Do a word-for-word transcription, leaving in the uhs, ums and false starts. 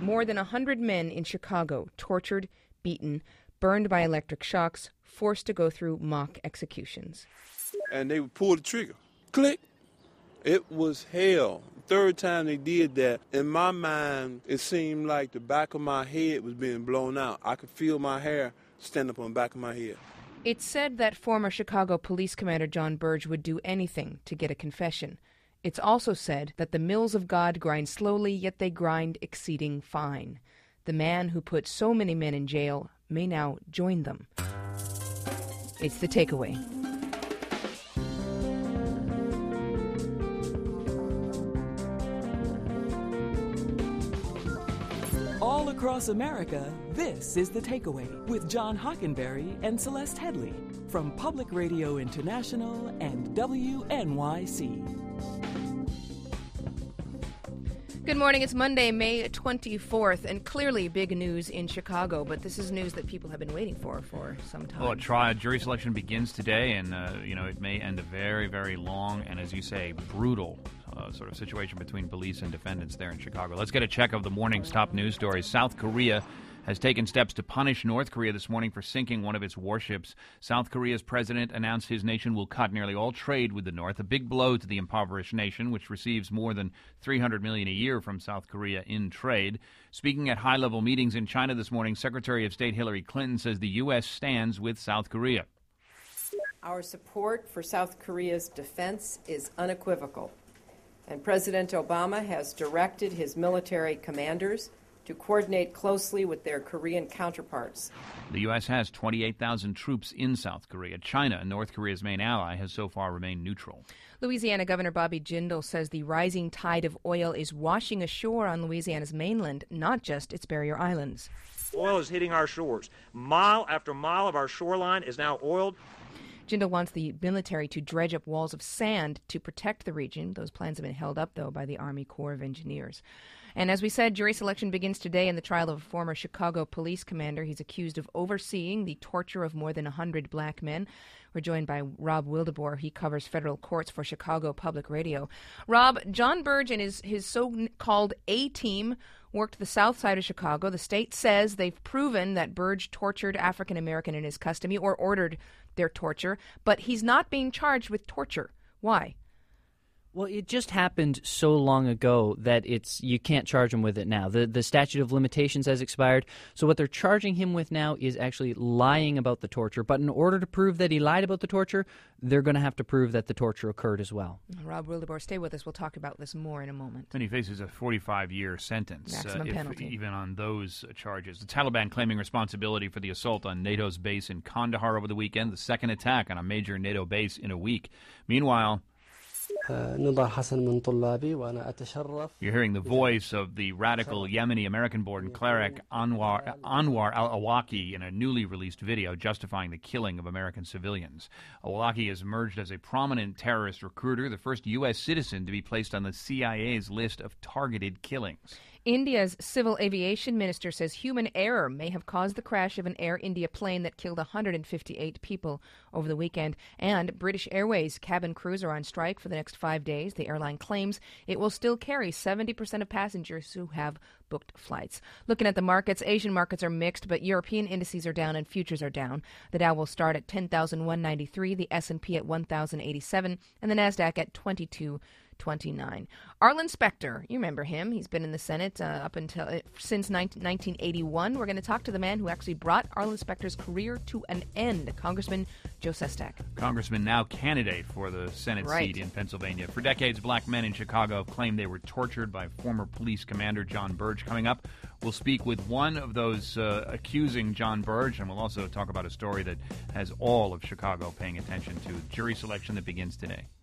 more than one hundred men in Chicago tortured, beaten, burned by electric shocks, forced to go through mock executions. And they would pull the trigger. Click. It was hell. Third time they did that, in my mind, it seemed like the back of my head was being blown out. I could feel my hair stand up on the back of my head. It's said that former Chicago Police Commander John Burge would do anything to get a confession. It's also said that the mills of God grind slowly, yet they grind exceeding fine. The man who put so many men in jail may now join them. It's The Takeaway. All across America, this is The Takeaway with John Hockenberry and Celeste Headley from Public Radio International and W N Y C. Good morning. It's Monday, May twenty-fourth, and clearly big news in Chicago, but this is news that people have been waiting for for some time. Well, a trial, jury selection begins today, and, uh, you know, it may end a very, very long and, as you say, brutal Uh, sort of situation between police and defendants there in Chicago. Let's get a check of the morning's top news stories. South Korea has taken steps to punish North Korea this morning for sinking one of its warships. South Korea's president announced his nation will cut nearly all trade with the North, a big blow to the impoverished nation, which receives more than three hundred million dollars a year from South Korea in trade. Speaking at high-level meetings in China this morning, Secretary of State Hillary Clinton says the U S stands with South Korea. Our support for South Korea's defense is unequivocal, and President Obama has directed his military commanders to coordinate closely with their Korean counterparts. The U S has twenty-eight thousand troops in South Korea. China, North Korea's main ally, has so far remained neutral. Louisiana Governor Bobby Jindal says the rising tide of oil is washing ashore on Louisiana's mainland, not just its barrier islands. Oil is hitting our shores. Mile after mile of our shoreline is now oiled. Jindal wants the military to dredge up walls of sand to protect the region. Those plans have been held up, though, by the Army Corps of Engineers. And as we said, jury selection begins today in the trial of a former Chicago police commander. He's accused of overseeing the torture of more than one hundred black men. We're joined by Rob Wildeboer. He covers federal courts for Chicago Public Radio. Rob, John Burge and his, his so-called A-team worked the south side of Chicago. The state says they've proven that Burge tortured African-American in his custody or ordered their torture, but he's not being charged with torture. Why? Well, it just happened so long ago that it's you can't charge him with it now. The the statute of limitations has expired. So what they're charging him with now is actually lying about the torture. But in order to prove that he lied about the torture, they're going to have to prove that the torture occurred as well. Rob Wildeboer, stay with us. We'll talk about this more in a moment. And he faces a forty-five year sentence, Maximum uh, if, penalty. even on those uh, charges. The Taliban claiming responsibility for the assault on NATO's base in Kandahar over the weekend, the second attack on a major NATO base in a week. Meanwhile, you're hearing the voice of the radical Yemeni American-born cleric Anwar, Anwar al-Awlaki in a newly released video justifying the killing of American civilians. Awlaki has emerged as a prominent terrorist recruiter, the first U S citizen to be placed on the C I A's list of targeted killings. India's civil aviation minister says human error may have caused the crash of an Air India plane that killed one hundred fifty-eight people over the weekend. And British Airways cabin crews are on strike for the next five days. The airline claims it will still carry seventy percent of passengers who have booked flights. Looking at the markets, Asian markets are mixed, but European indices are down and futures are down. The Dow will start at ten thousand one hundred ninety-three, the S and P at one thousand eighty-seven, and the NASDAQ at twenty-two twenty-nine. Arlen Specter, you remember him. He's been in the Senate uh, up until uh, since nineteen eighty-one. We're going to talk to the man who actually brought Arlen Specter's career to an end, Congressman Joe Sestak. Congressman now candidate for the Senate right. seat in Pennsylvania. For decades, black men in Chicago have claimed they were tortured by former police commander John Burge. Coming up, we'll speak with one of those uh, accusing John Burge, and we'll also talk about a story that has all of Chicago paying attention to jury selection that begins today.